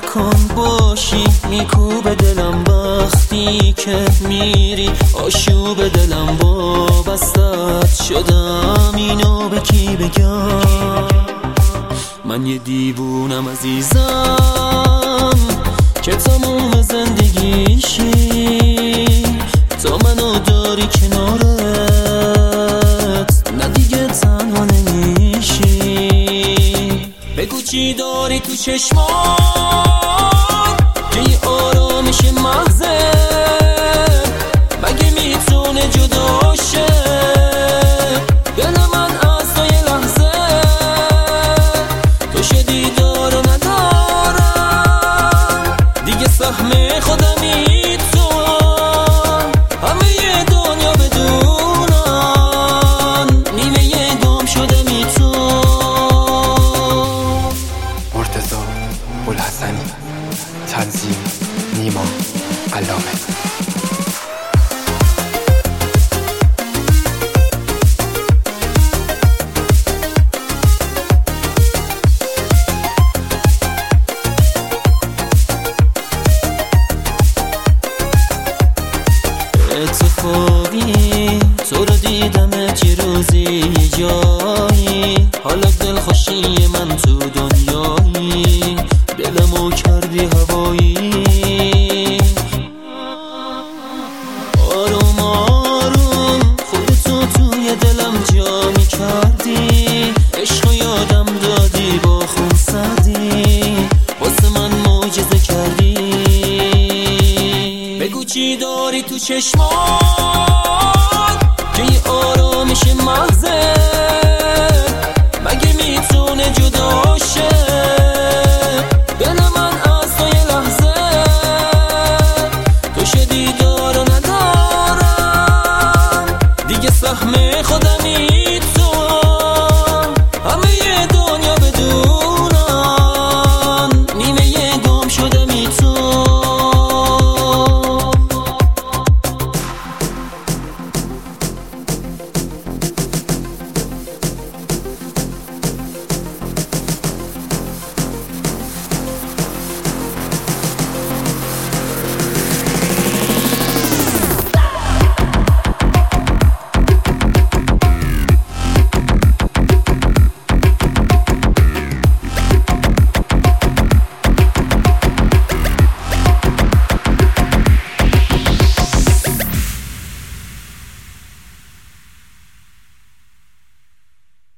نکن باشی میکوب دلم وقتی که میری آشوب دلم وابستت شدم اینو به کی بگم من یه دیوونم عزیزم که تموم زندگیشی تا منو داری کنارت نه دیگه تنها نمیشی بگو چی داری تو چشمان که یه آرامش محضه مگه میتونه جدا شه دل من از تو یه لحظه تو شدی دار و ندارم دیگه سهم خودمی تو همه یه دنیا بدونن نیمه یه گم شدمی تو مرتضی بوالحسنی تنظیم نیما علامه اتفاقی تو رو دیدمت یه روزی یه جایی حالا دل خوشی من تو دنیایی دلمو کردی هوایی آروم آروم خودتو توی دلم جا می کردی عشقو یادم دادی با خونسردی واسه من معجزه کردی بگو چی داری تو چشمان که یه آرامش محضه